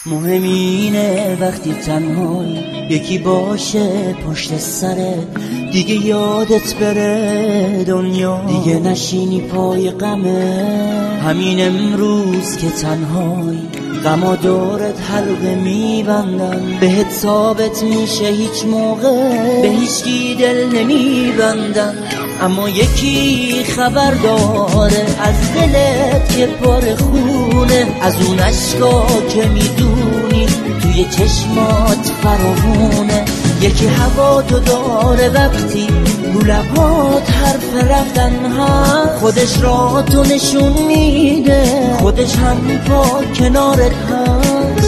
مهمینه وقتی تنهایی یکی باشه پشت سره، دیگه یادت بره دنیا، دیگه نشینی پای غمه. همین امروز که تنهایی غما دورت حلقه میبندن، بهت ثابت میشه هیچ موقع به هیچکی دل نمیبندن. اما یکی خبر داره از دلت که پر خونه، از اون عشقا که میدونی توی چشمات فراوونه. یکی هوا تو داره وقتی رو لبات حرف رفتن هست، خودش را تو نشون میده، خودش هم پا کنارت هست.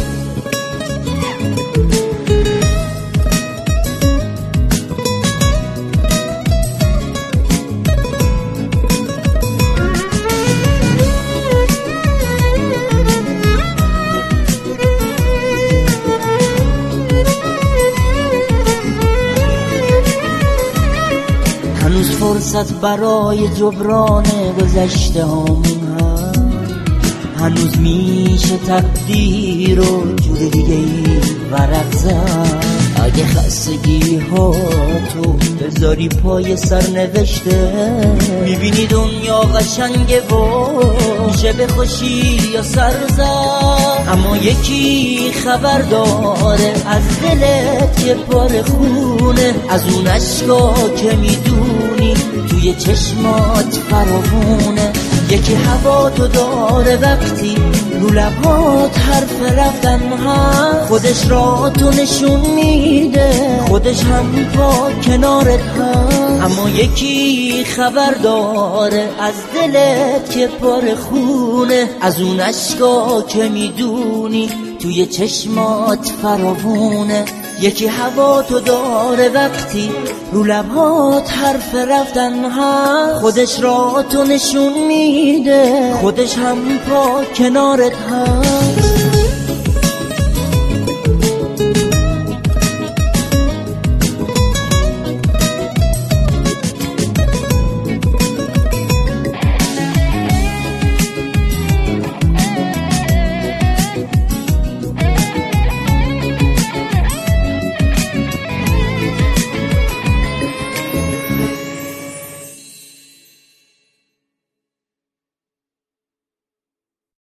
هنوز فرصت برای جبران گذشته هامون هست، هنوز میشه تقدیر و جور دیگه ای ورق زد. اگه خستگی ها تو بذاری پای سرنوشته، میبینی دنیا قشنگه و میشه به خوشی یا سر زد. اما یکی خبر داره از دلت که پر خونه، از اون عشقا که میدونی توی چشمات فراوونه. یکی هوا تو داره وقتی رو لبات حرف رفتن هست، خودش را تو نشون میده، خودش هم پا کنارت هست. اما یکی خبر داره از دلت که پر خونه، از اون عشقا که میدونی توی چشمات فراوونه. یکی هوا تو داره وقتی رو لبات حرف رفتن هست، خودش را تو نشون میده، خودش هم پا کنارت هست.